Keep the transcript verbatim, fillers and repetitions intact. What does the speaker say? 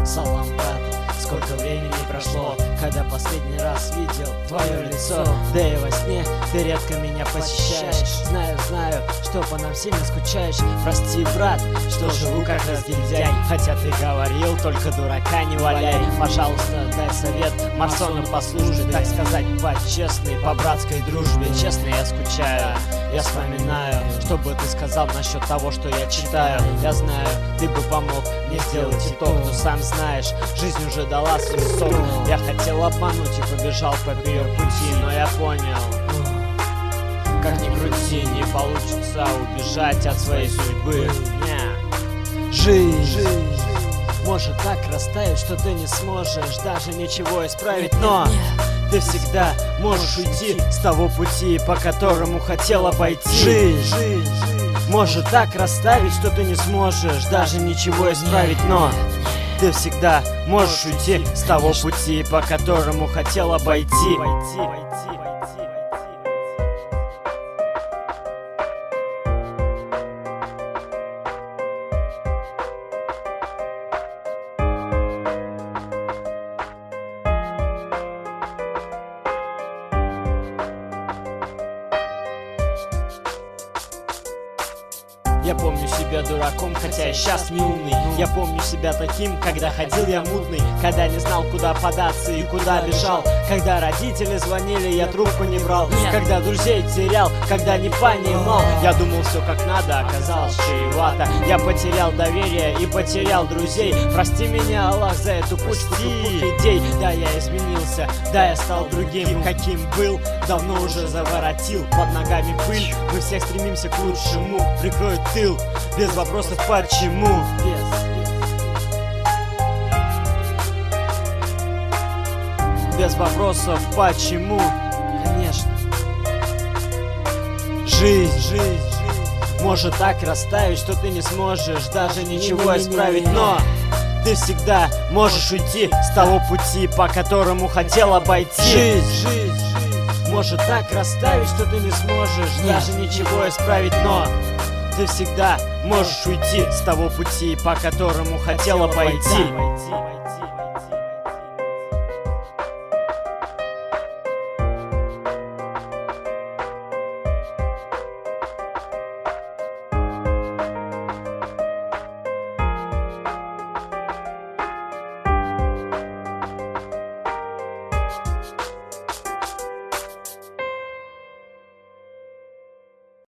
Салам, брат, сколько времени прошло, когда последний раз видел твое лицо. Да и во сне ты редко меня посещаешь. Знаю, знаю, что по нам сильно скучаешь. Прости, брат, что живу как разгильдяй, хотя ты говорил, только дурака не валяй. Пожалуйста, дай совет масонам по службе, так сказать, по честной, по братской дружбе. Честно, я скучаю, я вспоминаю, что бы ты сказал насчет того, что я читаю. Я знаю, ты бы помог мне сделать итог, но сам знаешь, жизнь уже дала свой сок. Я хотел обмануть и побежал по ее пути, но я понял, как ни крути, не получится убежать от своей судьбы. Не. Жизнь, жизнь может так растаять, что ты не сможешь даже ничего исправить, но ты всегда можешь уйти с того пути, по которому хотел обойти. Жизнь, жизнь может так расставить, что ты не сможешь даже ничего исправить, но ты всегда можешь уйти с того пути, по которому хотел обойти. Я помню себя дураком, хотя я сейчас не умный. Я помню себя таким, когда ходил я мутный, когда не знал, куда податься и куда бежал, когда родители звонили, я трубку не брал, когда друзей терял, когда не понимал. Я думал, все как надо, оказалось чревато. Я потерял доверие и потерял друзей. Прости меня, Аллах, за эту кучку тупых идей. Да, я изменился, да, я стал другим, каким был, давно уже заворотил. Под ногами пыль, мы всех стремимся к лучшему. Прикроет тыл, без вопросов почему. Без вопросов почему. Конечно. Жизнь, жизнь может так расставить, что ты не сможешь даже ничего исправить, но ты всегда можешь уйти с того пути, по которому хотел обойти. Жизнь, жизнь может так расставить, что ты не сможешь даже ничего исправить, но ты всегда можешь уйти с того пути, по которому хотел обойти.